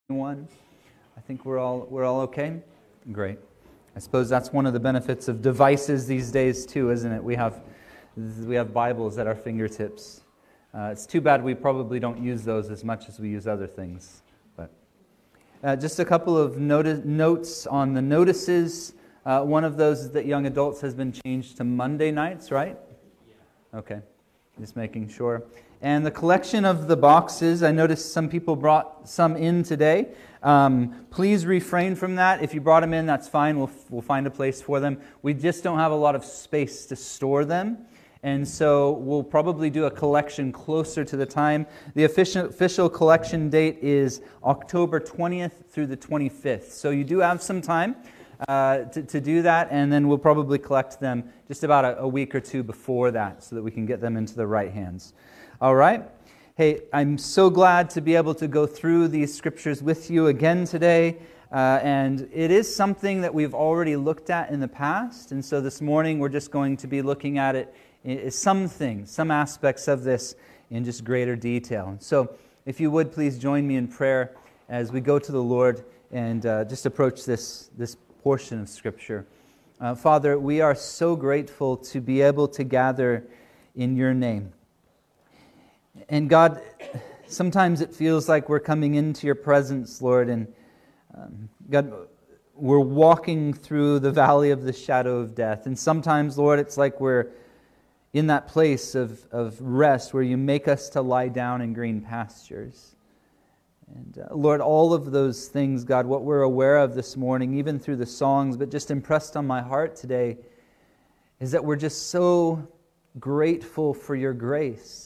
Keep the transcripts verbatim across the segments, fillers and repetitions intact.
One, I think we're all we're all okay. Great. I suppose that's one of the benefits of devices these days too, isn't it? We have we have Bibles at our fingertips. Uh, it's too bad we probably don't use those as much as we use other things. But uh, just a couple of noti- notes on the notices. Uh, one of those is that young adults has been changed to Monday nights, right? Okay, just making sure. And the collection of the boxes, I noticed some people brought some in today. Um, please refrain from that. If you brought them in, that's fine. We'll we'll find a place for them. We just don't have a lot of space to store them. And so we'll probably do a collection closer to the time. The official, official collection date is October twentieth through the twenty-fifth. So you do have some time uh, to, to do that, and then we'll probably collect them just about a, a week or two before that so that we can get them into the right hands. All right. Hey, I'm so glad to be able to go through these scriptures with you again today. Uh, and it is something that we've already looked at in the past. And so this morning we're just going to be looking at it, in some things, some aspects of this in just greater detail. So if you would, please join me in prayer as we go to the Lord and uh, just approach this, this portion of Scripture. Uh, Father, we are so grateful to be able to gather in your name. And God, sometimes it feels like we're coming into your presence, Lord, and um, God, we're walking through the valley of the shadow of death. And sometimes, Lord, it's like we're in that place of, of rest where you make us to lie down in green pastures. And uh, Lord, all of those things, God, what we're aware of this morning, even through the songs, but just impressed on my heart today, is that we're just so grateful for your grace.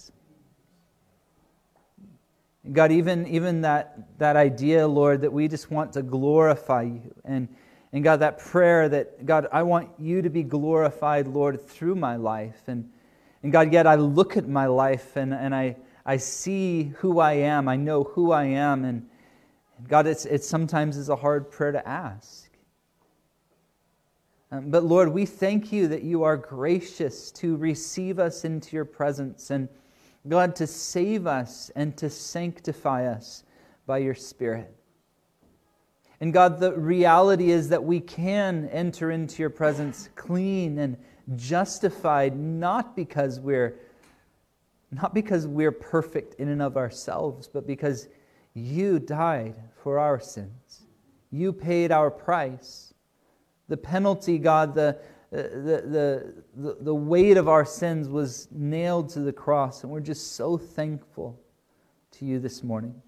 God, even, even that, that idea, Lord, that we just want to glorify you. And, and God, that prayer that, God, I want you to be glorified, Lord, through my life. And, and God, yet I look at my life and, and I, I see who I am. I know who I am. And, and God, it's, it sometimes is a hard prayer to ask. Um, but Lord, we thank you that you are gracious to receive us into your presence and God, to save us and to sanctify us by your Spirit. And God, the reality is that we can enter into your presence clean and justified, not because we're not because we're perfect in and of ourselves, but because you died for our sins. You paid our price. The penalty, God, the The, the, the weight of our sins was nailed to the cross, and we're just so thankful to you this morning.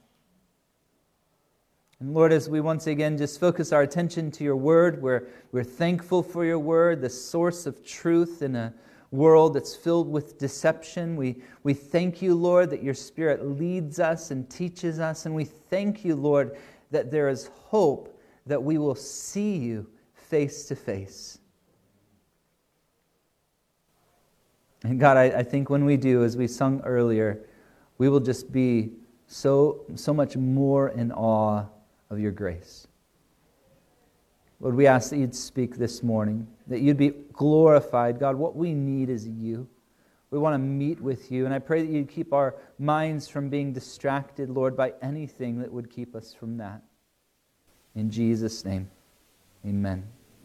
And Lord, as we once again just focus our attention to your word, we're, we're thankful for your word, the source of truth in a world that's filled with deception. We, we thank you, Lord, that your Spirit leads us and teaches us, and we thank you, Lord, that there is hope that we will see you face to face. And God, I, I think when we do, as we sung earlier, we will just be so, so much more in awe of your grace. Lord, we ask that you'd speak this morning, that you'd be glorified. God, what we need is you. We want to meet with you, and I pray that you'd keep our minds from being distracted, Lord, by anything that would keep us from that. In Jesus' name, amen.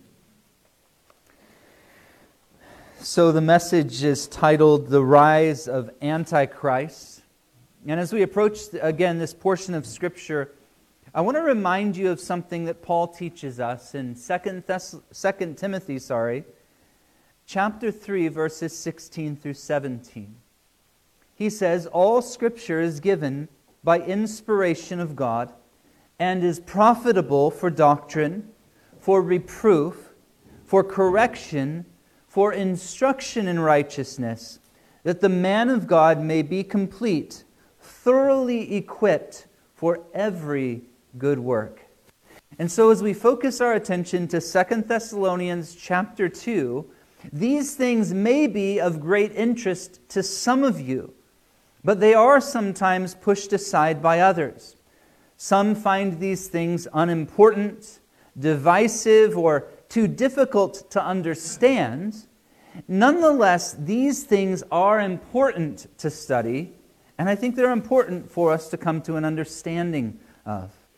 So the message is titled, The Rise of Antichrist. And as we approach, again, this portion of Scripture, I want to remind you of something that Paul teaches us in Second Timothy, sorry, chapter three, verses sixteen through seventeen. He says, All Scripture is given by inspiration of God and is profitable for doctrine, for reproof, for correction, for instruction in righteousness, that the man of God may be complete, thoroughly equipped for every good work. And so as we focus our attention to Second Thessalonians chapter two, these things may be of great interest to some of you, but they are sometimes pushed aside by others. Some find these things unimportant, divisive, or too difficult to understand. Nonetheless, these things are important to study, and I think they're important for us to come to an understanding of.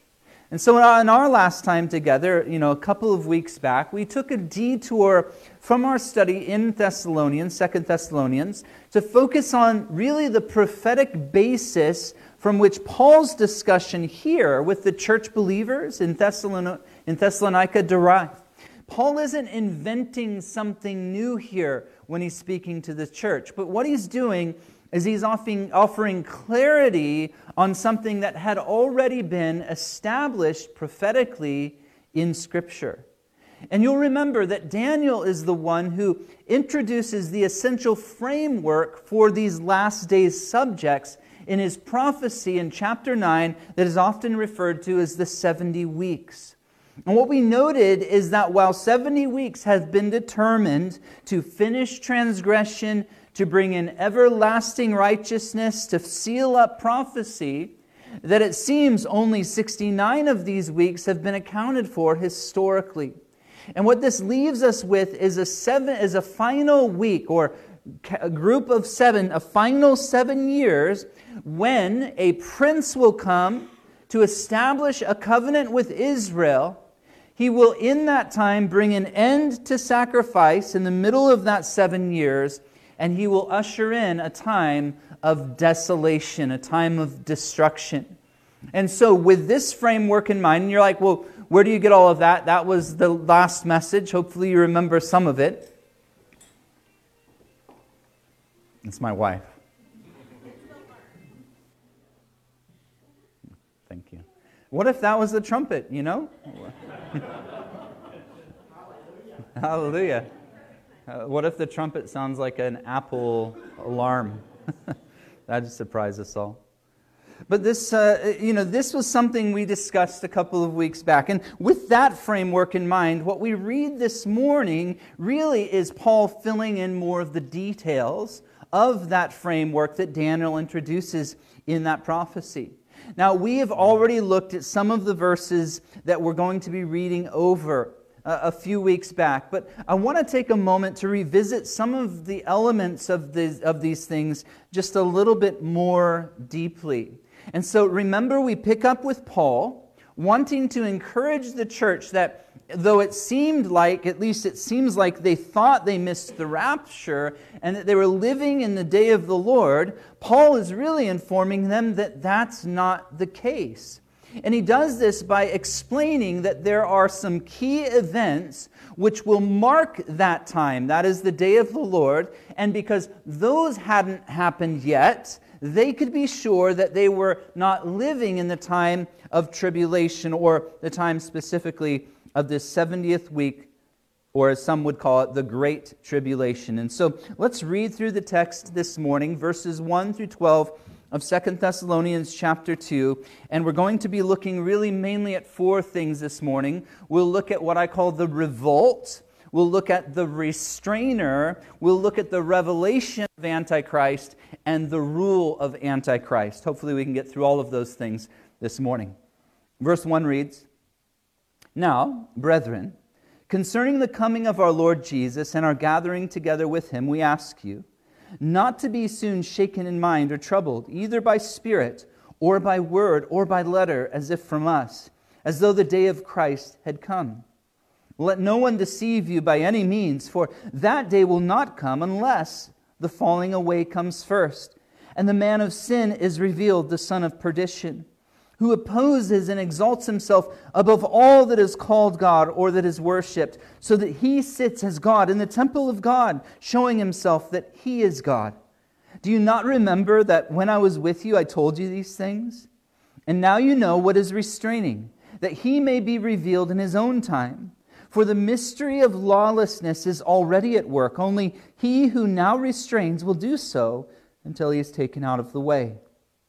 And so in our last time together, you know, a couple of weeks back, we took a detour from our study in Thessalonians, Second Thessalonians, to focus on really the prophetic basis from which Paul's discussion here with the church believers in Thessalon- in Thessalonica derive. Paul isn't inventing something new here when he's speaking to the church, but what he's doing is he's offering, offering clarity on something that had already been established prophetically in Scripture. And you'll remember that Daniel is the one who introduces the essential framework for these last days subjects in his prophecy in chapter nine that is often referred to as the seventy weeks. And what we noted is that while seventy weeks have been determined to finish transgression, to bring in everlasting righteousness, to seal up prophecy, that it seems only sixty-nine of these weeks have been accounted for historically. And what this leaves us with is a seven, is a final week, or a group of seven, a final seven years, when a prince will come to establish a covenant with Israel. He will in that time bring an end to sacrifice in the middle of that seven years, and he will usher in a time of desolation, a time of destruction. And so with this framework in mind, and you're like, well, where do you get all of that? That was the last message. Hopefully you remember some of it. It's my wife. Thank you. What if that was the trumpet, you know? Hallelujah. Uh, what if the trumpet sounds like an Apple alarm? That'd surprise us all. But this, uh, you know, this was something we discussed a couple of weeks back. And with that framework in mind, what we read this morning really is Paul filling in more of the details of that framework that Daniel introduces in that prophecy. Now, we have already looked at some of the verses that we're going to be reading over a few weeks back, but I want to take a moment to revisit some of the elements of these, of these things just a little bit more deeply. And so remember, we pick up with Paul wanting to encourage the church that though it seemed like, at least it seems like they thought they missed the rapture and that they were living in the day of the Lord, Paul is really informing them that that's not the case. And he does this by explaining that there are some key events which will mark that time. That is the day of the Lord. And because those hadn't happened yet, they could be sure that they were not living in the time of tribulation, or the time specifically of this seventieth week, or as some would call it, the Great Tribulation. And so let's read through the text this morning, verses one through twelve of Second Thessalonians chapter two, and we're going to be looking really mainly at four things this morning. We'll look at what I call the revolt, we'll look at the restrainer, we'll look at the revelation of Antichrist, and the rule of Antichrist. Hopefully we can get through all of those things this morning. Verse one reads, "Now, brethren, concerning the coming of our Lord Jesus and our gathering together with Him, we ask you, not to be soon shaken in mind or troubled, either by spirit, or by word, or by letter, as if from us, as though the day of Christ had come. Let no one deceive you by any means, for that day will not come unless the falling away comes first, and the man of sin is revealed, the son of perdition, who opposes and exalts himself above all that is called God or that is worshipped, so that he sits as God in the temple of God, showing himself that he is God. Do you not remember that when I was with you I told you these things? And now you know what is restraining, that he may be revealed in his own time. For the mystery of lawlessness is already at work, only he who now restrains will do so until he is taken out of the way.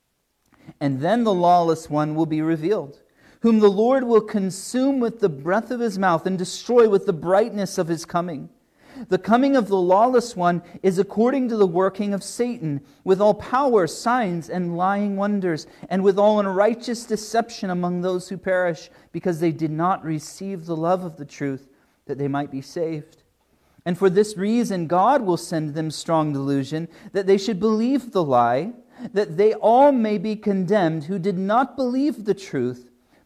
And then the lawless one will be revealed, whom the Lord will consume with the breath of his mouth and destroy with the brightness of his coming. The coming of the lawless one is according to the working of Satan, with all power, signs, and lying wonders, and with all unrighteous deception among those who perish, because they did not receive the love of the truth, that they might be saved. And for this reason God will send them strong delusion, that they should believe the lie, that they all may be condemned who did not believe the truth,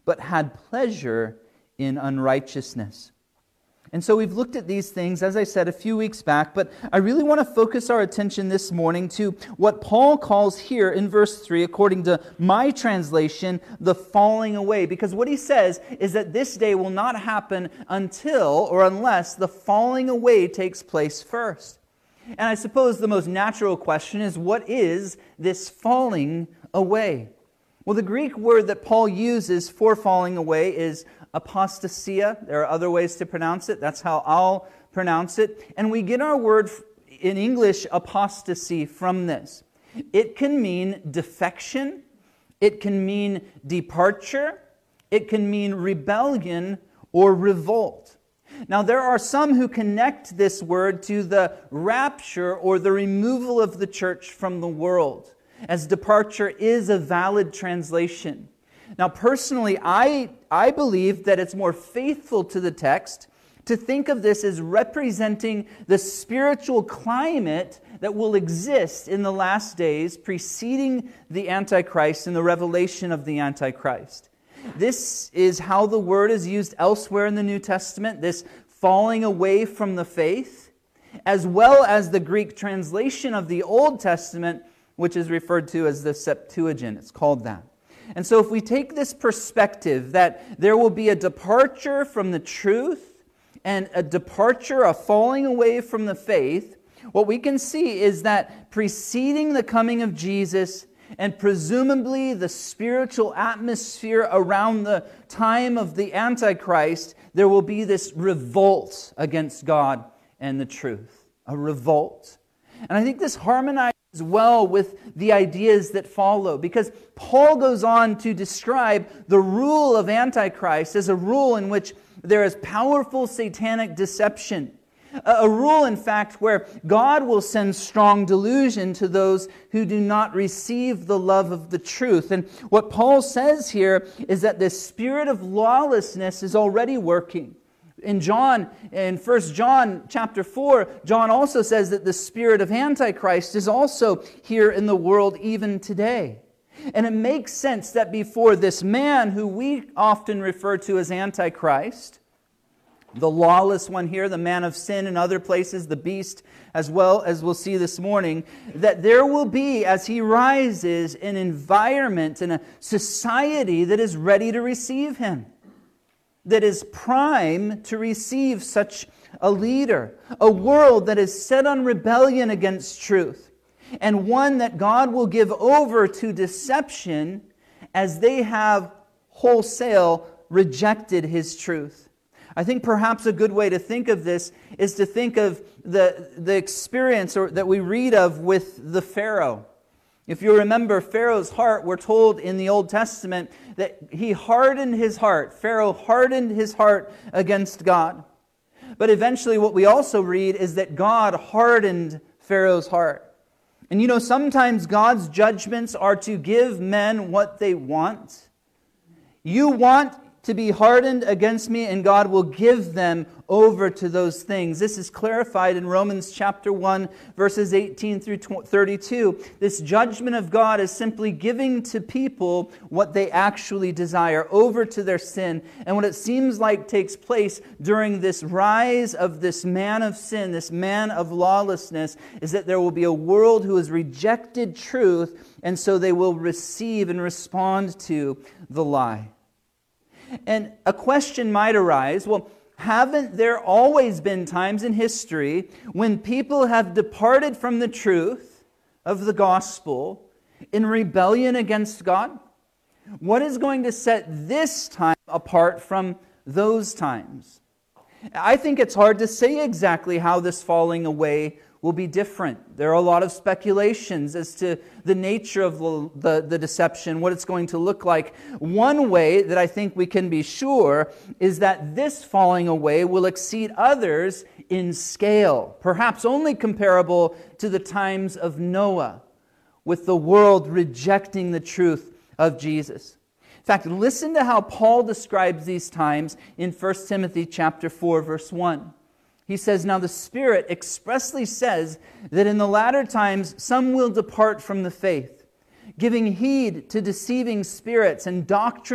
but had pleasure in unrighteousness. And so we've looked at these things, as I said, a few weeks back, but I really want to focus our attention this morning to what Paul calls here in verse three, according to my translation, the falling away. Because what he says is that this day will not happen until or unless the falling away takes place first. And I suppose the most natural question is, what is this falling away? Well, the Greek word that Paul uses for falling away is apostasia. There are other ways to pronounce it. That's how I'll pronounce it. And we get our word in English, apostasy, from this. It can mean defection. It can mean departure. It can mean rebellion or revolt. Now, there are some who connect this word to the rapture or the removal of the church from the world, as departure is a valid translation. Now, personally, I, I believe that it's more faithful to the text to think of this as representing the spiritual climate that will exist in the last days preceding the Antichrist and the revelation of the Antichrist. This is how the word is used elsewhere in the New Testament, this falling away from the faith, as well as the Greek translation of the Old Testament, which is referred to as the Septuagint. It's called that. And so if we take this perspective that there will be a departure from the truth and a departure, a falling away from the faith, what we can see is that preceding the coming of Jesus and presumably the spiritual atmosphere around the time of the Antichrist, there will be this revolt against God and the truth. A revolt. And I think this harmonizes well with the ideas that follow, because Paul goes on to describe the rule of Antichrist as a rule in which there is powerful satanic deception. A rule, in fact, where God will send strong delusion to those who do not receive the love of the truth. And what Paul says here is that this spirit of lawlessness is already working. In John, in First John chapter four, John also says that the spirit of Antichrist is also here in the world even today. And it makes sense that before this man, who we often refer to as Antichrist, the lawless one here, the man of sin in other places, the beast, as well as we'll see this morning, that there will be, as he rises, an environment and a society that is ready to receive him, that is prime to receive such a leader, a world that is set on rebellion against truth, and one that God will give over to deception as they have wholesale rejected His truth. I think perhaps a good way to think of this is to think of the, the experience or, that we read of with the Pharaoh. If you remember Pharaoh's heart, we're told in the Old Testament that he hardened his heart. Pharaoh hardened his heart against God. But eventually what we also read is that God hardened Pharaoh's heart. And you know, sometimes God's judgments are to give men what they want. You want to be hardened against me, and God will give them over to those things. This is clarified in Romans chapter one, verses eighteen through thirty-two. This judgment of God is simply giving to people what they actually desire, over to their sin. And what it seems like takes place during this rise of this man of sin, this man of lawlessness, is that there will be a world who has rejected truth, and so they will receive and respond to the lie. And a question might arise, well, haven't there always been times in history when people have departed from the truth of the gospel in rebellion against God? What is going to set this time apart from those times? I think it's hard to say exactly how this falling away will be different. There are a lot of speculations as to the nature of the, the, the deception, what it's going to look like. One way that I think we can be sure is that this falling away will exceed others in scale, perhaps only comparable to the times of Noah, with the world rejecting the truth of Jesus. In fact, listen to how Paul describes these times in First Timothy chapter four, verse one. He says, "Now the Spirit expressly says that in the latter times some will depart from the faith, giving heed to deceiving spirits and doctrines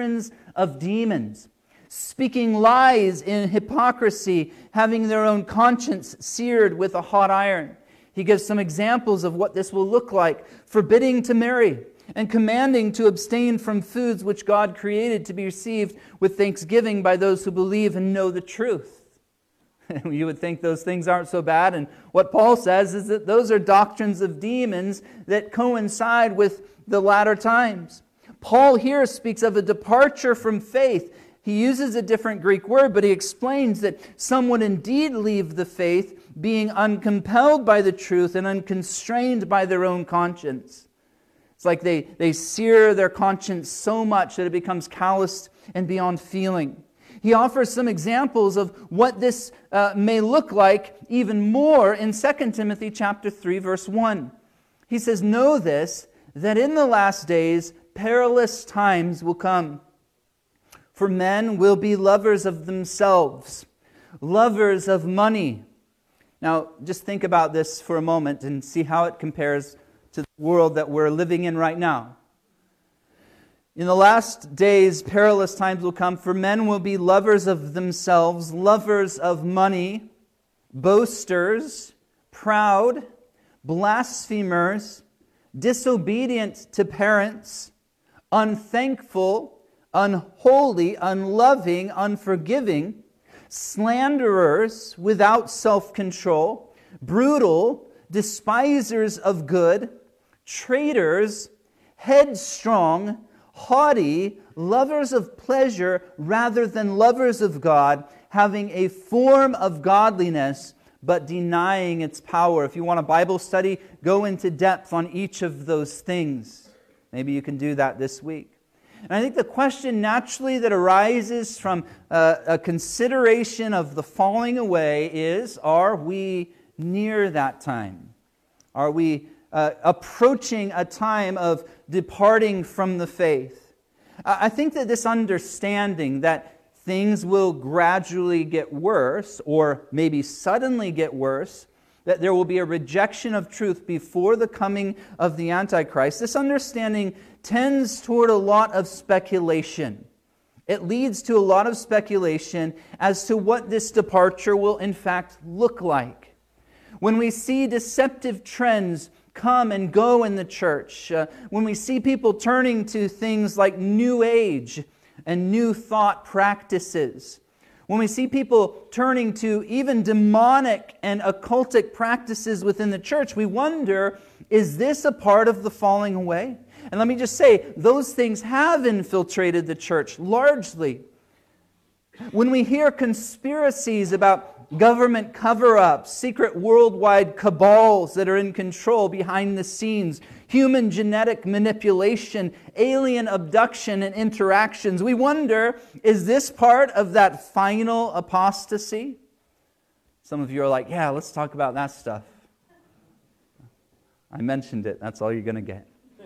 of demons, speaking lies in hypocrisy, having their own conscience seared with a hot iron. He gives some examples of what this will look like: forbidding to marry and commanding to abstain from foods which God created to be received with thanksgiving by those who believe and know the truth. You would think those things aren't so bad, and what Paul says is that those are doctrines of demons that coincide with the latter times. Paul here speaks of a departure from faith. He uses a different Greek word, but he explains that some would indeed leave the faith, being uncompelled by the truth and unconstrained by their own conscience. It's like they, they sear their conscience so much that it becomes calloused and beyond feeling. He offers some examples of what this uh, may look like even more in Second Timothy chapter three, verse one. He says, "Know this, that in the last days perilous times will come. For men will be lovers of themselves, lovers of money." Now, just think about this for a moment and see how it compares to the world that we're living in right now. In the last days, perilous times will come, for men will be lovers of themselves, lovers of money, boasters, proud, blasphemers, disobedient to parents, unthankful, unholy, unloving, unforgiving, slanderers, without self-control, brutal, despisers of good, traitors, headstrong, haughty, lovers of pleasure rather than lovers of God, having a form of godliness, but denying its power. If you want a Bible study, go into depth on each of those things. Maybe you can do that this week. And I think the question naturally that arises from uh, a consideration of the falling away is, are we near that time? Are we uh, approaching a time of departing from the faith? I think that this understanding that things will gradually get worse, or maybe suddenly get worse, that there will be a rejection of truth before the coming of the Antichrist, this understanding tends toward a lot of speculation. It leads to a lot of speculation as to what this departure will in fact look like. When we see deceptive trends come and go in the church, uh, when we see people turning to things like New Age and New Thought practices, when we see people turning to even demonic and occultic practices within the church, we wonder, is this a part of the falling away? And let me just say, those things have infiltrated the church largely. When we hear conspiracies about government cover-ups, secret worldwide cabals that are in control behind the scenes, human genetic manipulation, alien abduction and interactions, we wonder, is this part of that final apostasy? Some of you are like, yeah, let's talk about that stuff. I mentioned it. That's all you're going to get.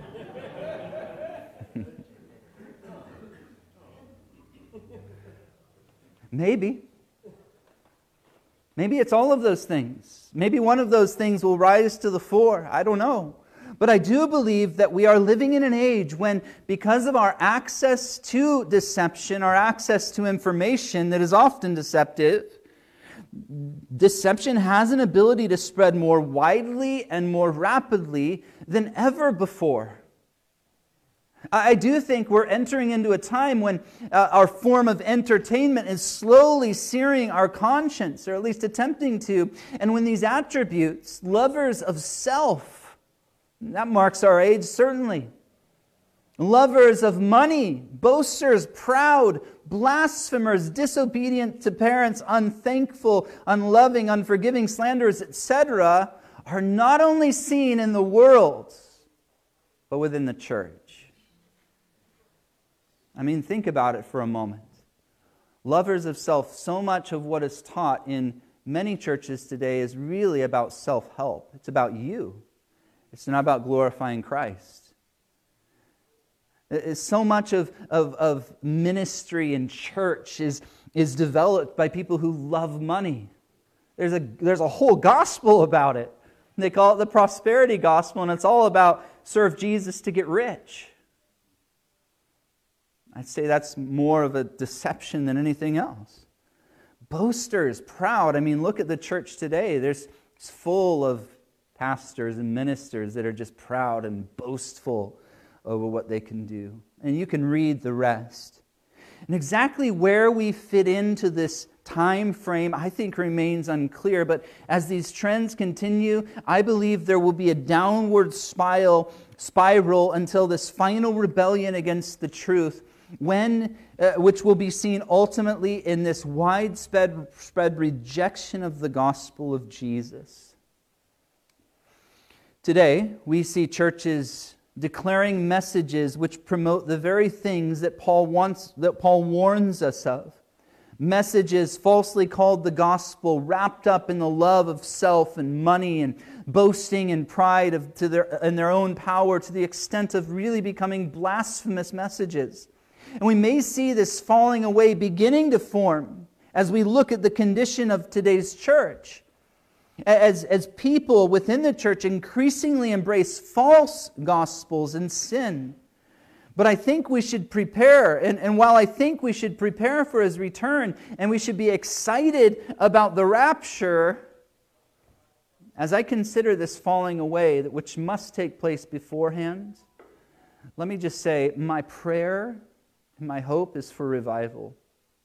Maybe. Maybe it's all of those things. Maybe one of those things will rise to the fore. I don't know. But I do believe that we are living in an age when, because of our access to deception, our access to information that is often deceptive, deception has an ability to spread more widely and more rapidly than ever before. I do think we're entering into a time when uh, our form of entertainment is slowly searing our conscience, or at least attempting to. And when these attributes, lovers of self, that marks our age certainly. Lovers of money, boasters, proud, blasphemers, disobedient to parents, unthankful, unloving, unforgiving, slanderers, et cetera, are not only seen in the world, but within the church. I mean, think about it for a moment. Lovers of self, so much of what is taught in many churches today is really about self-help. It's about you. It's not about glorifying Christ. It's so much of, of, of ministry and church is, is developed by people who love money. There's a, there's a whole gospel about it. They call it the prosperity gospel, and it's all about serve Jesus to get rich. I'd say that's more of a deception than anything else. Boasters, proud. I mean, look at the church today. There's, it's full of pastors and ministers that are just proud and boastful over what they can do. And you can read the rest. And exactly where we fit into this time frame, I think, remains unclear. But as these trends continue, I believe there will be a downward spiral, spiral until this final rebellion against the truth, when, uh, which will be seen ultimately in this widespread spread rejection of the gospel of Jesus. Today, we see churches declaring messages which promote the very things that Paul wants, that Paul warns us of. Messages falsely called the gospel, wrapped up in the love of self and money and boasting and pride of, to their, in their own power, to the extent of really becoming blasphemous messages. And we may see this falling away beginning to form as we look at the condition of today's church. As, as people within the church increasingly embrace false gospels and sin. But I think we should prepare, and, and while I think we should prepare for His return, and we should be excited about the rapture, as I consider this falling away, which must take place beforehand, let me just say, my prayer and my hope is for revival.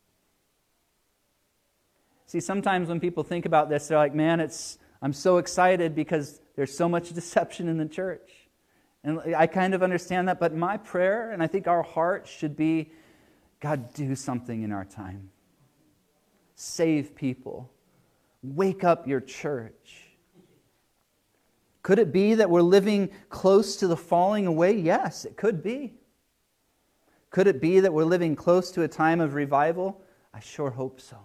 See, sometimes when people think about this, they're like, man, it's I'm so excited because there's so much deception in the church. And I kind of understand that, but my prayer, and I think our heart should be, God, do something in our time. Save people. Wake up your church. Could it be that we're living close to the falling away? Yes, it could be. Could it be that we're living close to a time of revival? I sure hope so.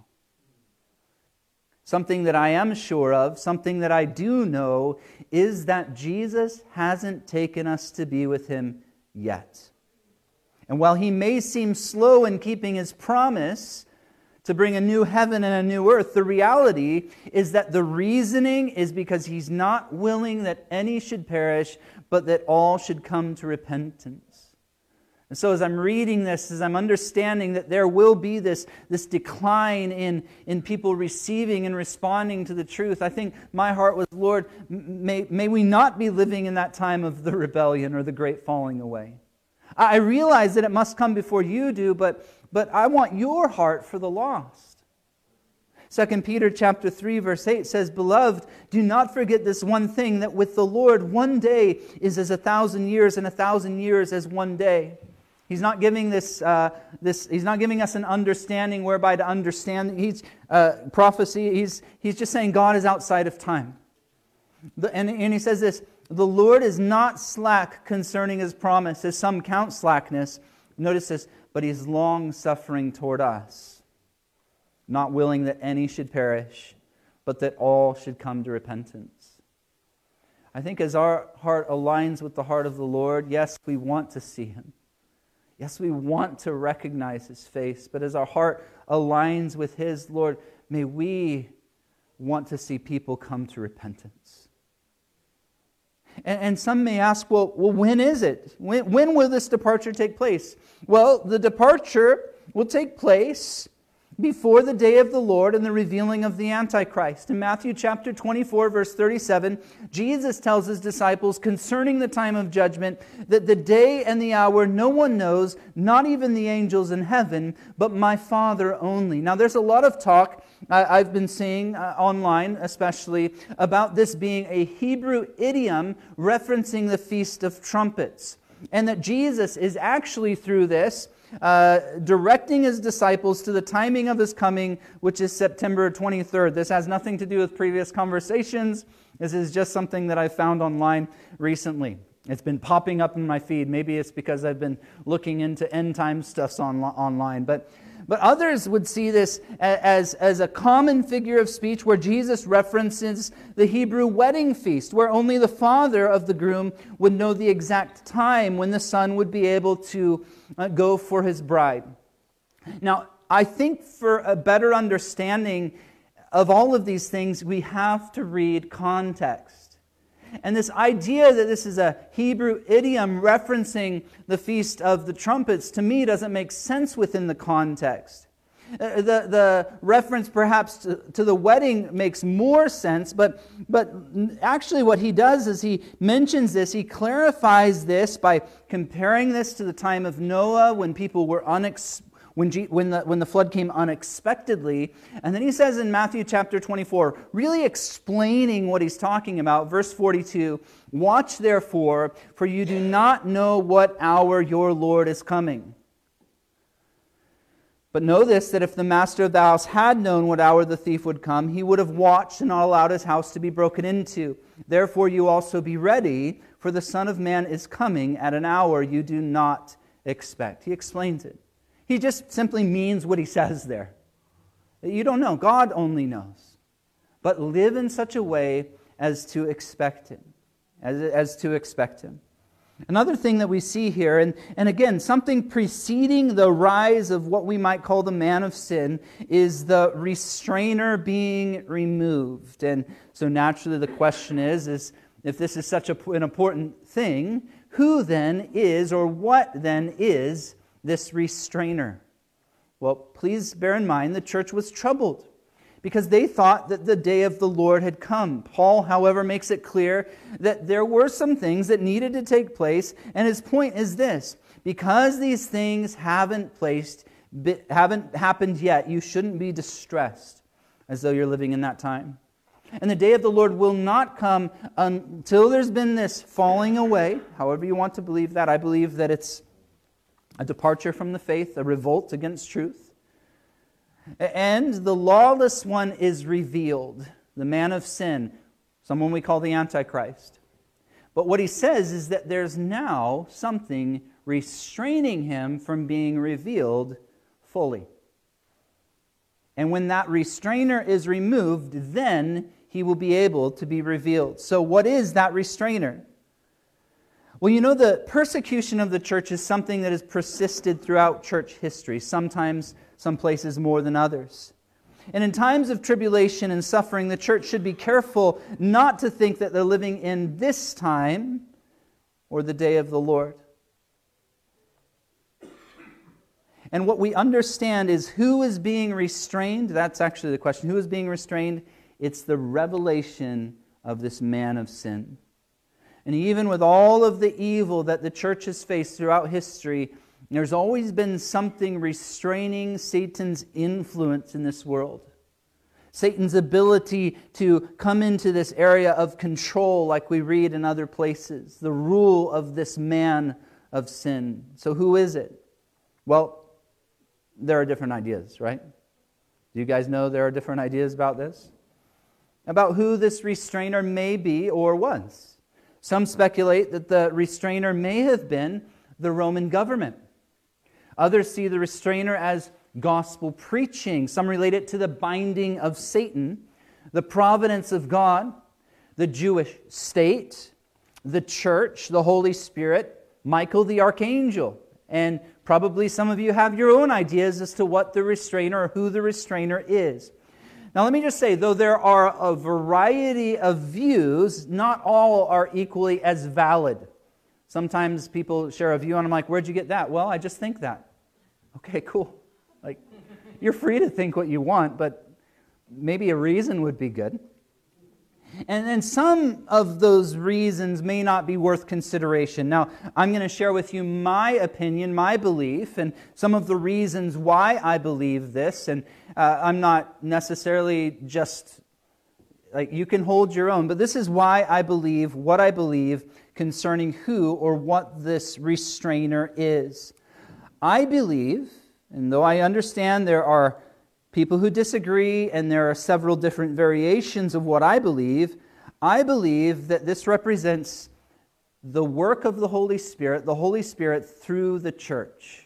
Something that I am sure of, something that I do know, is that Jesus hasn't taken us to be with Him yet. And while He may seem slow in keeping His promise to bring a new heaven and a new earth, the reality is that the reasoning is because He's not willing that any should perish, but that all should come to repentance. And so as I'm reading this, as I'm understanding that there will be this, this decline in, in people receiving and responding to the truth, I think my heart was, Lord, may, may we not be living in that time of the rebellion or the great falling away. I realize that it must come before you do, but, but I want your heart for the lost. Second Peter chapter three, verse eight says, Beloved, do not forget this one thing, that with the Lord one day is as a thousand years, and a thousand years as one day. He's not giving this. Uh, this. He's not giving us an understanding whereby to understand. He's uh, prophecy. He's he's just saying God is outside of time. The, and, and he says this: the Lord is not slack concerning His promise, as some count slackness. Notice this: but He is long suffering toward us, not willing that any should perish, but that all should come to repentance. I think as our heart aligns with the heart of the Lord, yes, we want to see Him. Yes, we want to recognize His face, but as our heart aligns with His, Lord, may we want to see people come to repentance. And, and some may ask, well, well, when is it? When, when will this departure take place? Well, the departure will take place before the day of the Lord and the revealing of the Antichrist. In Matthew chapter twenty-four, verse thirty-seven, Jesus tells His disciples concerning the time of judgment that the day and the hour no one knows, not even the angels in heaven, but my Father only. Now there's a lot of talk uh, I've been seeing uh, online especially about this being a Hebrew idiom referencing the Feast of Trumpets. And that Jesus is actually through this Uh, directing His disciples to the timing of His coming, which is September twenty-third. This has nothing to do with previous conversations. This is just something that I found online recently. It's been popping up in my feed. Maybe it's because I've been looking into end time stuff on, online. But But others would see this as, as a common figure of speech where Jesus references the Hebrew wedding feast, where only the father of the groom would know the exact time when the son would be able to uh, go for his bride. Now, I think for a better understanding of all of these things, we have to read context. And this idea that this is a Hebrew idiom referencing the Feast of the Trumpets, to me, doesn't make sense within the context. Uh, the, the reference perhaps to, to the wedding makes more sense, but, but actually what he does is he mentions this, he clarifies this by comparing this to the time of Noah when people were unexpected. When, G, when, the, when the flood came unexpectedly. And then he says in Matthew chapter twenty-four, really explaining what he's talking about, verse forty-two, "Watch therefore, for you do not know what hour your Lord is coming. But know this, that if the master of the house had known what hour the thief would come, he would have watched and not allowed his house to be broken into. Therefore you also be ready, for the Son of Man is coming at an hour you do not expect." He explains it. He just simply means what he says there. You don't know. God only knows. But live in such a way as to expect Him. As, as to expect Him. Another thing that we see here, and, and again, something preceding the rise of what we might call the man of sin, is the restrainer being removed. And so naturally the question is, is if this is such a, an important thing, who then is, or what then is, this restrainer? Well, please bear in mind the church was troubled because they thought that the day of the Lord had come. Paul, however, makes it clear that there were some things that needed to take place, and his point is this: because these things haven't placed, haven't happened yet, you shouldn't be distressed as though you're living in that time. And the day of the Lord will not come until there's been this falling away, however you want to believe that. I believe that it's a departure from the faith, a revolt against truth. And the lawless one is revealed, the man of sin, someone we call the Antichrist. But what he says is that there's now something restraining him from being revealed fully. And when that restrainer is removed, then he will be able to be revealed. So what is that restrainer? Well, you know, the persecution of the church is something that has persisted throughout church history, sometimes some places more than others. And in times of tribulation and suffering, the church should be careful not to think that they're living in this time or the day of the Lord. And what we understand is who is being restrained. That's actually the question. Who is being restrained? It's the revelation of this man of sin. And even with all of the evil that the church has faced throughout history, there's always been something restraining Satan's influence in this world. Satan's ability to come into this area of control, like we read in other places. The rule of this man of sin. So who is it? Well, there are different ideas, right? Do you guys know there are different ideas about this? About who this restrainer may be or was. Some speculate that the restrainer may have been the Roman government. Others see the restrainer as gospel preaching. Some relate it to the binding of Satan, the providence of God, the Jewish state, the church, the Holy Spirit, Michael the archangel. And probably some of you have your own ideas as to what the restrainer or who the restrainer is. Now let me just say, though there are a variety of views, not all are equally as valid. Sometimes people share a view and I'm like, where'd you get that? Well, I just think that. Okay, cool. Like, you're free to think what you want, but maybe a reason would be good. And then some of those reasons may not be worth consideration. Now, I'm going to share with you my opinion, my belief, and some of the reasons why I believe this. And uh, I'm not necessarily just, like, you can hold your own, but this is why I believe what I believe concerning who or what this restrainer is. I believe, and though I understand there are people who disagree, and there are several different variations of what I believe, I believe that this represents the work of the Holy Spirit, the Holy Spirit through the church.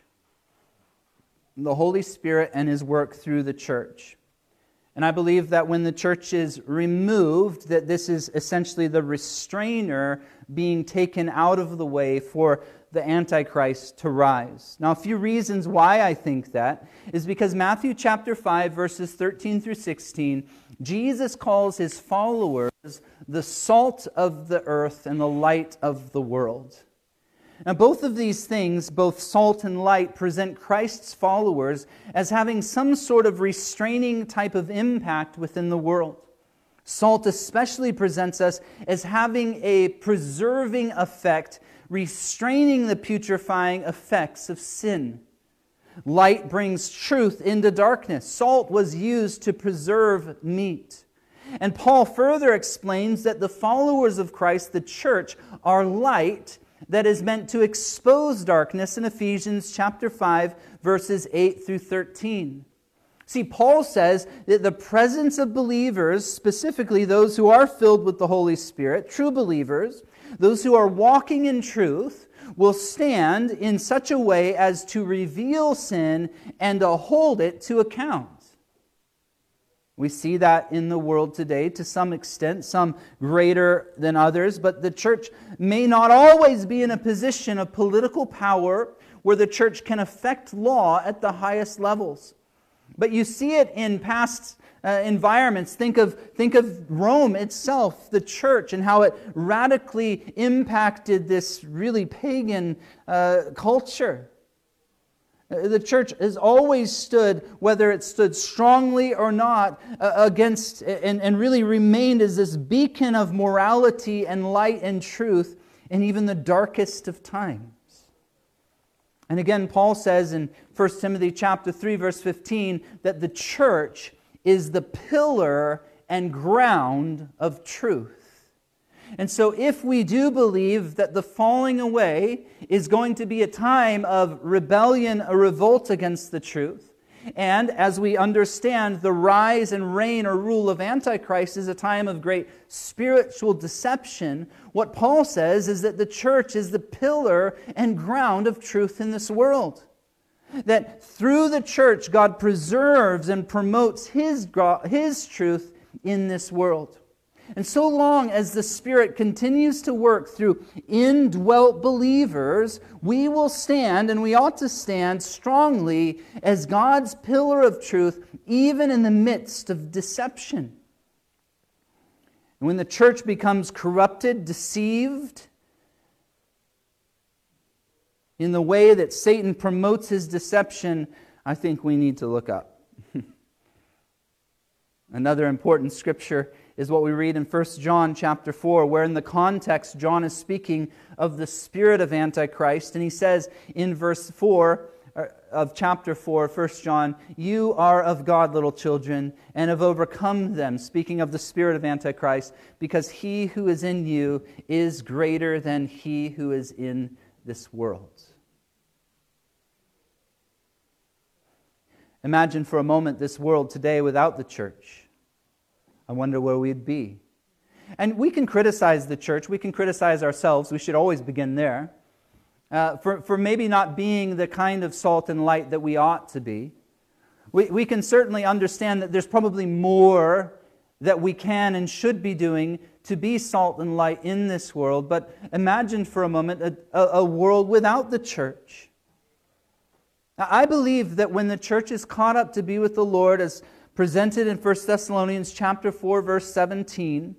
The Holy Spirit and His work through the church. And I believe that when the church is removed, that this is essentially the restrainer being taken out of the way for the Antichrist to rise. Now, a few reasons why I think that is because Matthew chapter five, verses thirteen through sixteen, Jesus calls His followers the salt of the earth and the light of the world. Now, both of these things, both salt and light, present Christ's followers as having some sort of restraining type of impact within the world. Salt especially presents us as having a preserving effect, restraining the putrefying effects of sin. Light brings truth into darkness. Salt was used to preserve meat. And Paul further explains that the followers of Christ, the church, are light that is meant to expose darkness in Ephesians chapter five, verses eight through thirteen. See, Paul says that the presence of believers, specifically those who are filled with the Holy Spirit, true believers, those who are walking in truth, will stand in such a way as to reveal sin and to hold it to account. We see that in the world today to some extent, some greater than others, but the church may not always be in a position of political power where the church can affect law at the highest levels. But you see it in past uh, environments. Think of, think of Rome itself, the church, and how it radically impacted this really pagan uh, culture. The church has always stood, whether it stood strongly or not, uh, against and, and really remained as this beacon of morality and light and truth in even the darkest of times. And again, Paul says in First Timothy chapter three, verse fifteen, that the church is the pillar and ground of truth. And so if we do believe that the falling away is going to be a time of rebellion, a revolt against the truth, and as we understand the rise and reign or rule of Antichrist is a time of great spiritual deception, what Paul says is that the church is the pillar and ground of truth in this world. That through the church, God preserves and promotes His, His truth in this world. And so long as the Spirit continues to work through indwelt believers, we will stand, and we ought to stand strongly as God's pillar of truth, even in the midst of deception. And when the church becomes corrupted, deceived, in the way that Satan promotes his deception, I think we need to look up. Another important scripture is what we read in First John chapter four, where in the context John is speaking of the spirit of Antichrist, and he says in verse four of chapter four, First John, "You are of God, little children, and have overcome them," speaking of the spirit of Antichrist, "because he who is in you is greater than he who is in this world." Imagine for a moment this world today without the church. I wonder where we'd be. And we can criticize the church. We can criticize ourselves. We should always begin there. Uh, for, for maybe not being the kind of salt and light that we ought to be. We, we can certainly understand that there's probably more that we can and should be doing to be salt and light in this world. But imagine for a moment a, a, a world without the church. Now, I believe that when the church is caught up to be with the Lord, as presented in First Thessalonians chapter four, verse seventeen,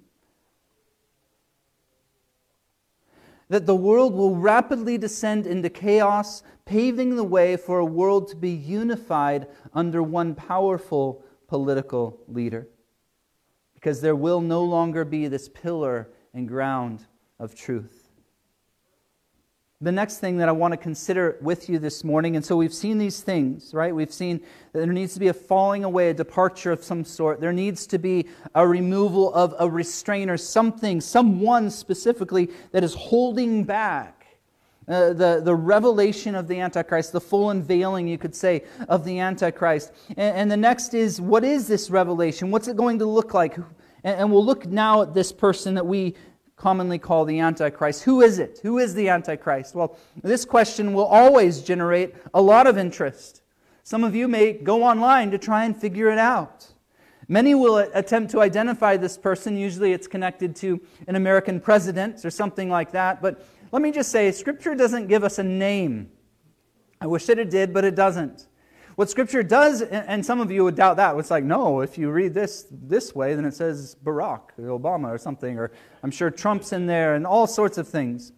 that the world will rapidly descend into chaos, paving the way for a world to be unified under one powerful political leader. Because there will no longer be this pillar and ground of truth. The next thing that I want to consider with you this morning, and so we've seen these things, right? We've seen that there needs to be a falling away, a departure of some sort. There needs to be a removal of a restrainer, something, someone specifically that is holding back uh, the, the revelation of the Antichrist, the full unveiling, you could say, of the Antichrist. And, and the next is, what is this revelation? What's it going to look like? And, and we'll look now at this person that we commonly call the Antichrist. Who is it? Who is the Antichrist? Well, this question will always generate a lot of interest. Some of you may go online to try and figure it out. Many will attempt to identify this person. Usually it's connected to an American president or something like that. But let me just say, Scripture doesn't give us a name. I wish that it did, but it doesn't. What Scripture does, and some of you would doubt that, it's like, no, if you read this this way, then it says Barack, or Obama, or something, or I'm sure Trump's in there, and all sorts of things.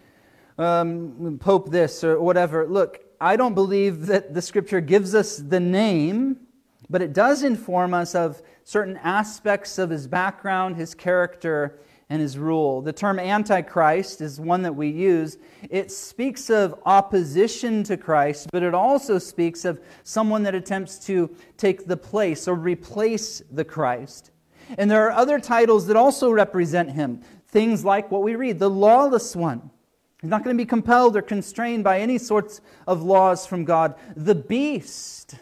Um, Pope this, or whatever. Look, I don't believe that the Scripture gives us the name, but it does inform us of certain aspects of his background, his character, and his rule. The term Antichrist is one that we use. It speaks of opposition to Christ, but it also speaks of someone that attempts to take the place or replace the Christ. And there are other titles that also represent him. Things like what we read, the lawless one. He's not going to be compelled or constrained by any sorts of laws from God. The beast,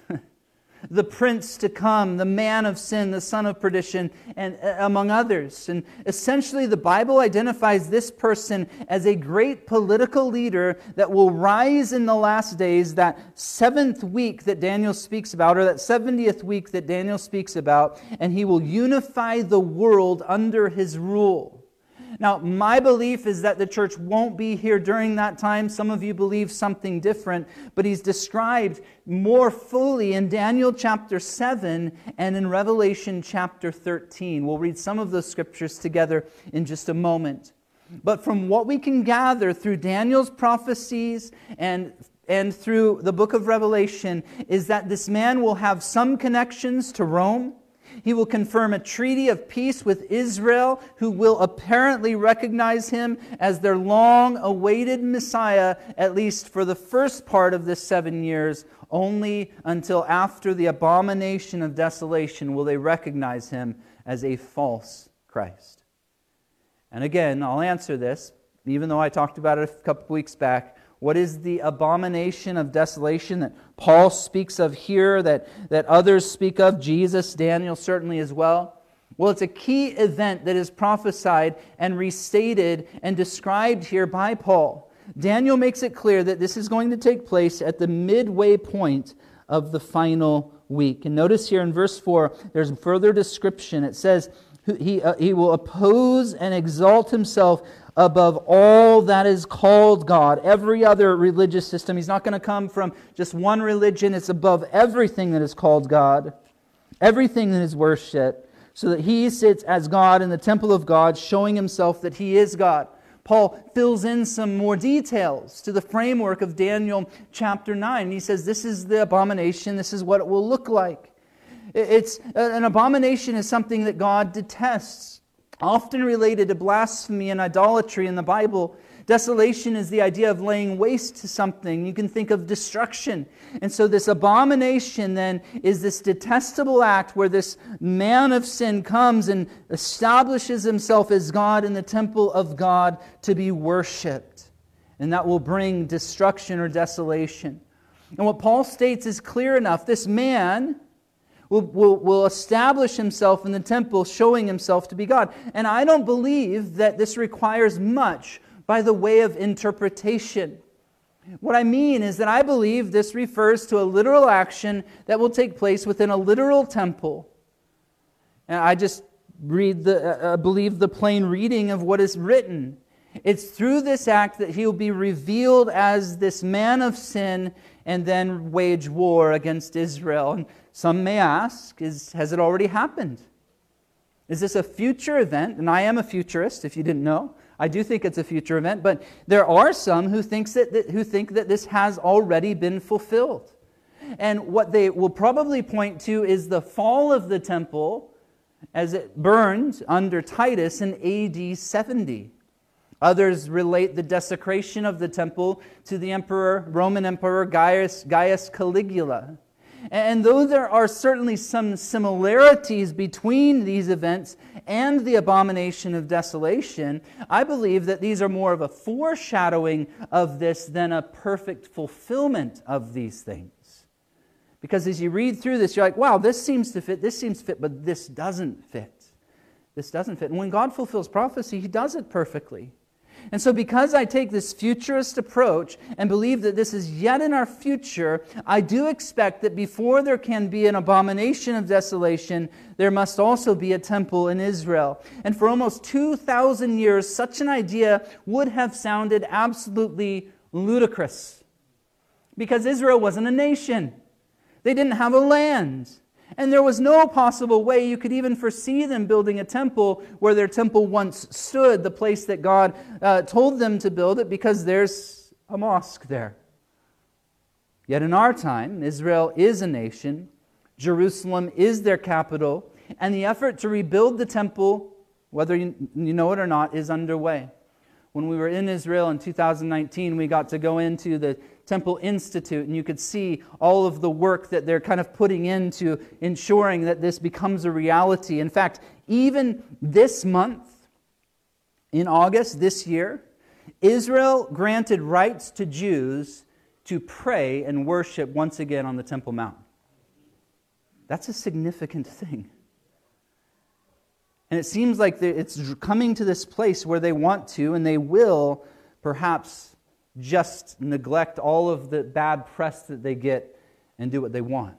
the prince to come, the man of sin, the son of perdition, and uh, among others. And essentially the Bible identifies this person as a great political leader that will rise in the last days, that seventh week that Daniel speaks about, or that seventieth week that Daniel speaks about, and he will unify the world under his rule. Now, my belief is that the church won't be here during that time. Some of you believe something different, but he's described more fully in Daniel chapter seven and in Revelation chapter thirteen. We'll read some of those scriptures together in just a moment. But from what we can gather through Daniel's prophecies and and through the book of Revelation is that this man will have some connections to Rome. He will confirm a treaty of peace with Israel, who will apparently recognize him as their long-awaited Messiah, at least for the first part of this seven years. Only until after the abomination of desolation will they recognize him as a false Christ. And again, I'll answer this, even though I talked about it a couple weeks back. What is the abomination of desolation that Paul speaks of here, that, that others speak of, Jesus, Daniel certainly as well? Well, it's a key event that is prophesied and restated and described here by Paul. Daniel makes it clear that this is going to take place at the midway point of the final week. And notice here in verse four, there's further description. It says, he, uh, he will oppose and exalt himself above all that is called God, every other religious system. He's not going to come from just one religion. It's above everything that is called God, everything that is worshipped, so that he sits as God in the temple of God, showing himself that he is God. Paul fills in some more details to the framework of Daniel chapter nine. He says this is the abomination, this is what it will look like. It's an abomination is something that God detests, often related to blasphemy and idolatry in the Bible. Desolation is the idea of laying waste to something. You can think of destruction. And so this abomination then is this detestable act where this man of sin comes and establishes himself as God in the temple of God to be worshipped. And that will bring destruction or desolation. And what Paul states is clear enough. This man Will, will, will establish himself in the temple, showing himself to be God. And I don't believe that this requires much by the way of interpretation. What I mean is that I believe this refers to a literal action that will take place within a literal temple. And I just read the, uh, believe the plain reading of what is written. It's through this act that he will be revealed as this man of sin and then wage war against Israel. And some may ask, is, has it already happened? Is this a future event? And I am a futurist, if you didn't know. I do think it's a future event, but there are some who, thinks that, that, who think that this has already been fulfilled. And what they will probably point to is the fall of the temple as it burned under Titus in A D seventy. Others relate the desecration of the temple to the emperor, Roman Emperor Gaius, Gaius Caligula. And though there are certainly some similarities between these events and the abomination of desolation, I believe that these are more of a foreshadowing of this than a perfect fulfillment of these things. Because as you read through this, you're like, wow, this seems to fit, this seems to fit, but this doesn't fit. This doesn't fit. And when God fulfills prophecy, He does it perfectly. And so because I take this futurist approach and believe that this is yet in our future, I do expect that before there can be an abomination of desolation, there must also be a temple in Israel. And for almost two thousand years, such an idea would have sounded absolutely ludicrous. Because Israel wasn't a nation. They didn't have a land. And there was no possible way you could even foresee them building a temple where their temple once stood, the place that God uh, told them to build it, because there's a mosque there. Yet in our time, Israel is a nation, Jerusalem is their capital, and the effort to rebuild the temple, whether you, you know it or not, is underway. When we were in Israel in two thousand nineteen, we got to go into the Temple Institute, and you could see all of the work that they're kind of putting into ensuring that this becomes a reality. In fact, even this month, in August this year, Israel granted rights to Jews to pray and worship once again on the Temple Mount. That's a significant thing. And it seems like it's coming to this place where they want to, and they will, perhaps just neglect all of the bad press that they get and do what they want.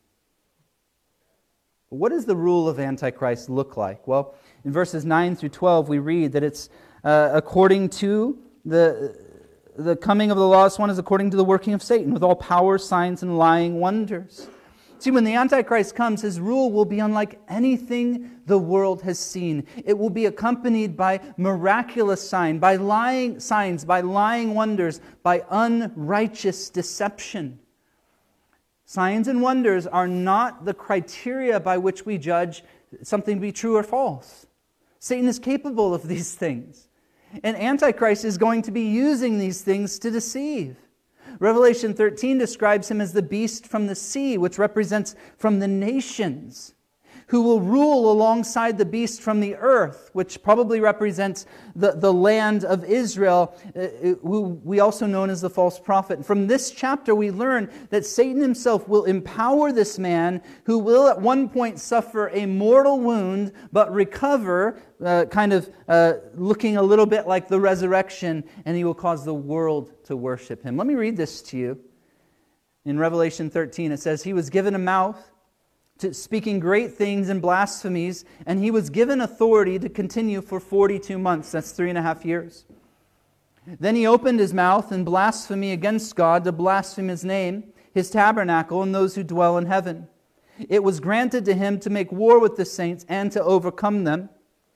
But what does the rule of Antichrist look like? Well, in verses nine through twelve, we read that it's uh, according to the, the coming of the lawless one is according to the working of Satan, with all power, signs, and lying wonders. See, when the Antichrist comes, his rule will be unlike anything the world has seen. It will be accompanied by miraculous sign, by lying signs, by lying wonders, by unrighteous deception. Signs and wonders are not the criteria by which we judge something to be true or false. Satan is capable of these things. And Antichrist is going to be using these things to deceive. Revelation thirteen describes him as the beast from the sea, which represents from the nations, who will rule alongside the beast from the earth, which probably represents the, the land of Israel, uh, who we also know as the false prophet. And from this chapter we learn that Satan himself will empower this man, who will at one point suffer a mortal wound, but recover, uh, kind of uh, looking a little bit like the resurrection, and he will cause the world to worship him. Let me read this to you. In Revelation thirteen it says, "He was given a mouth, to speaking great things and blasphemies, and he was given authority to continue for forty-two months. That's three and a half years. Then he opened his mouth in blasphemy against God, to blaspheme his name, his tabernacle, and those who dwell in heaven. It was granted to him to make war with the saints and to overcome them.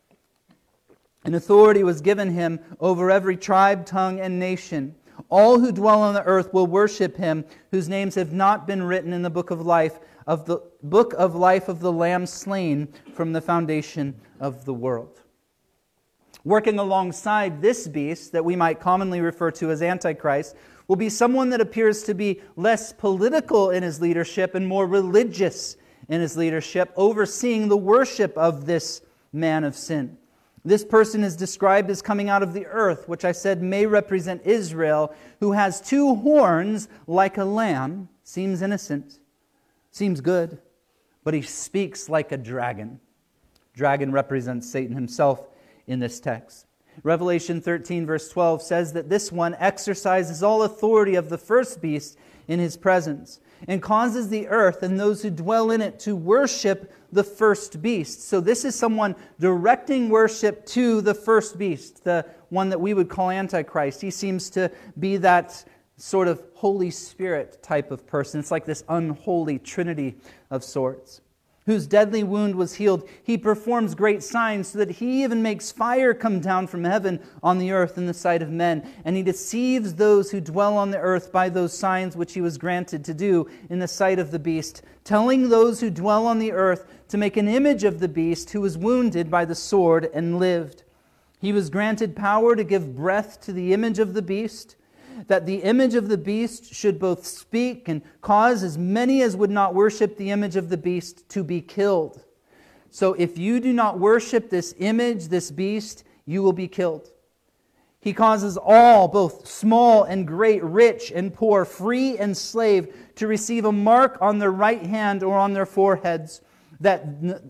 And authority was given him over every tribe, tongue, and nation. All who dwell on the earth will worship him, whose names have not been written in the book of life, of the book of life of the Lamb slain from the foundation of the world." Working alongside this beast, that we might commonly refer to as Antichrist, will be someone that appears to be less political in his leadership and more religious in his leadership, overseeing the worship of this man of sin. This person is described as coming out of the earth, which I said may represent Israel, who has two horns like a lamb. Seems innocent. Seems good. But he speaks like a dragon. Dragon represents Satan himself in this text. Revelation thirteen verse twelve says that this one exercises all authority of the first beast in his presence, and causes the earth and those who dwell in it to worship the first beast. So this is someone directing worship to the first beast, the one that we would call Antichrist. He seems to be that sort of Holy Spirit type of person. It's like this unholy trinity of sorts. Whose deadly wound was healed. He performs great signs, so that he even makes fire come down from heaven on the earth in the sight of men. And he deceives those who dwell on the earth by those signs which he was granted to do in the sight of the beast, telling those who dwell on the earth to make an image of the beast, who was wounded by the sword and lived. He was granted power to give breath to the image of the beast, that the image of the beast should both speak and cause as many as would not worship the image of the beast to be killed. So if you do not worship this image, this beast, you will be killed. He causes all, both small and great, rich and poor, free and slave, to receive a mark on their right hand or on their foreheads, that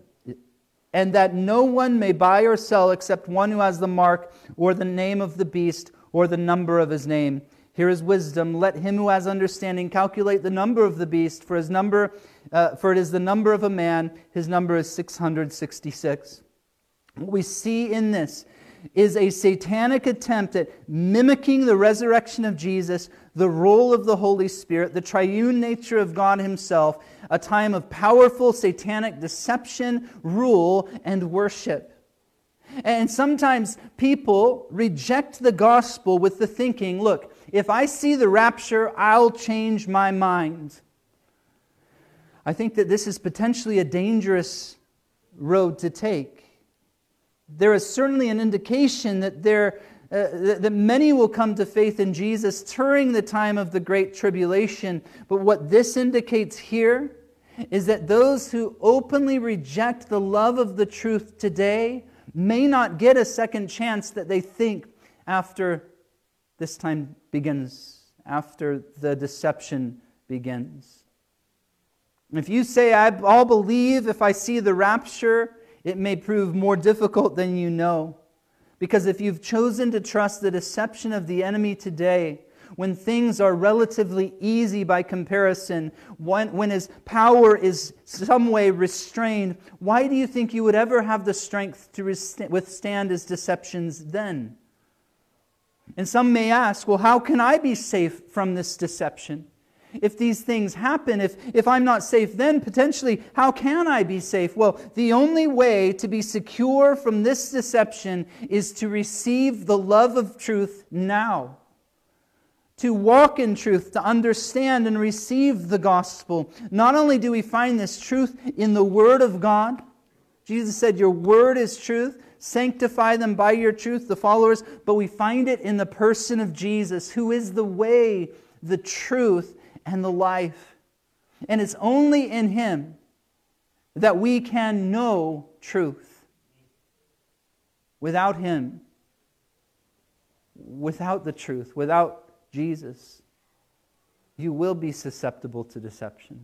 and that no one may buy or sell except one who has the mark or the name of the beast or the number of his name. Here is wisdom. Let him who has understanding calculate the number of the beast, for his number, uh, for it is the number of a man. His number is six hundred sixty-six. What we see in this is a satanic attempt at mimicking the resurrection of Jesus, the role of the Holy Spirit, the triune nature of God Himself, a time of powerful satanic deception, rule, and worship. And sometimes people reject the gospel with the thinking, look, if I see the rapture, I'll change my mind. I think that this is potentially a dangerous road to take. There is certainly an indication that there uh, that many will come to faith in Jesus during the time of the Great Tribulation. But what this indicates here is that those who openly reject the love of the truth today may not get a second chance that they think after this time begins, after the deception begins. If you say, I'll believe if I see the rapture, it may prove more difficult than you know. Because if you've chosen to trust the deception of the enemy today, when things are relatively easy by comparison, when, when his power is some way restrained, why do you think you would ever have the strength to withstand his deceptions then? And some may ask, well, how can I be safe from this deception? If these things happen, if, if I'm not safe then, potentially, how can I be safe? Well, the only way to be secure from this deception is to receive the love of truth now. To walk in truth, to understand and receive the gospel. Not only do we find this truth in the Word of God, Jesus said, your Word is truth, sanctify them by your truth, the followers, but we find it in the person of Jesus, who is the way, the truth, and the life. And it's only in Him that we can know truth. Without Him, without the truth, without Jesus, you will be susceptible to deception.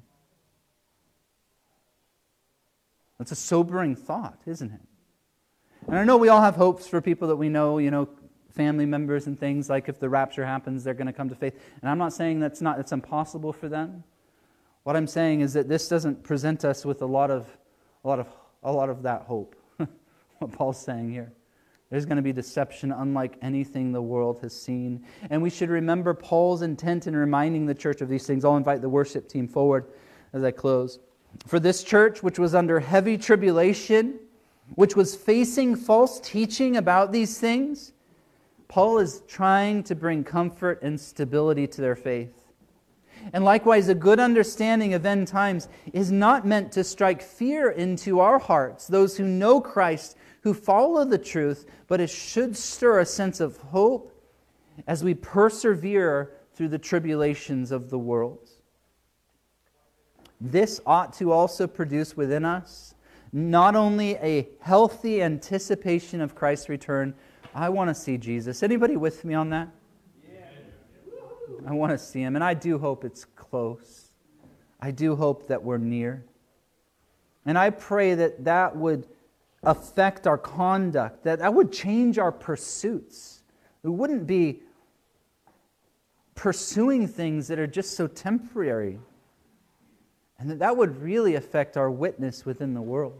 That's a sobering thought, isn't it? And I know we all have hopes for people that we know, you know, family members and things, like if the rapture happens, they're going to come to faith. And I'm not saying that's not, it's impossible for them. What I'm saying is that this doesn't present us with a lot of, a lot of, a lot of that hope. What Paul's saying here. There's going to be deception unlike anything the world has seen. And we should remember Paul's intent in reminding the church of these things. I'll invite the worship team forward as I close. For this church, which was under heavy tribulation, which was facing false teaching about these things, Paul is trying to bring comfort and stability to their faith. And likewise, a good understanding of end times is not meant to strike fear into our hearts, those who know Christ, who follow the truth, but it should stir a sense of hope as we persevere through the tribulations of the world. This ought to also produce within us not only a healthy anticipation of Christ's return. I want to see Jesus. Anybody with me on that? Yeah. I want to see Him, and I do hope it's close. I do hope that we're near. And I pray that that would affect our conduct, that that would change our pursuits. We wouldn't be pursuing things that are just so temporary. And that that would really affect our witness within the world.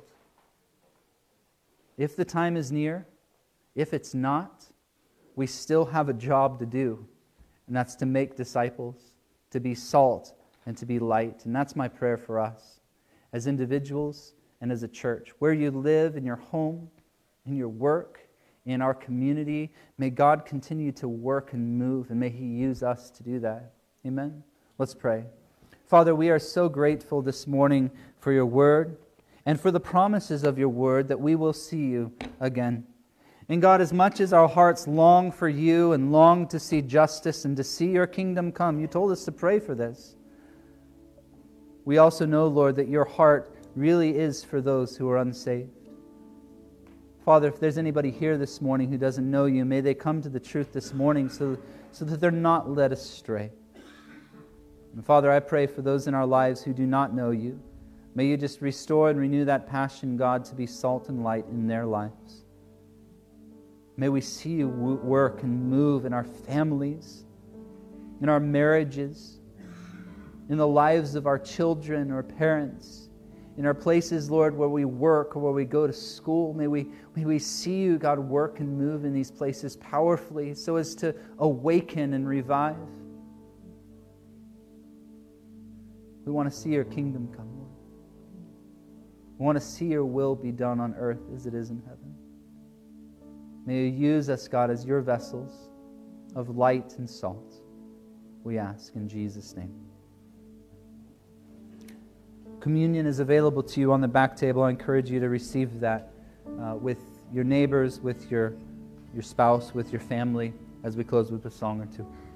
If the time is near, if it's not, we still have a job to do. And that's to make disciples, to be salt, and to be light. And that's my prayer for us as individuals and as a church. Where you live, in your home, in your work, in our community, may God continue to work and move, and may He use us to do that. Amen? Let's pray. Father, we are so grateful this morning for your word and for the promises of your word that we will see you again. And God, as much as our hearts long for you and long to see justice and to see your kingdom come, you told us to pray for this. We also know, Lord, that your heart really is for those who are unsaved. Father, if there's anybody here this morning who doesn't know you, may they come to the truth this morning so, so that they're not led astray. And Father, I pray for those in our lives who do not know you. May you just restore and renew that passion, God, to be salt and light in their lives. May we see you work and move in our families, in our marriages, in the lives of our children or parents, in our places, Lord, where we work or where we go to school. May we, may we see you, God, work and move in these places powerfully so as to awaken and revive. We want to see your kingdom come, Lord. We want to see your will be done on earth as it is in heaven. May you use us, God, as your vessels of light and salt. We ask in Jesus' name. Communion is available to you on the back table. I encourage you to receive that uh, with your neighbors, with your, your spouse, with your family, as we close with a song or two.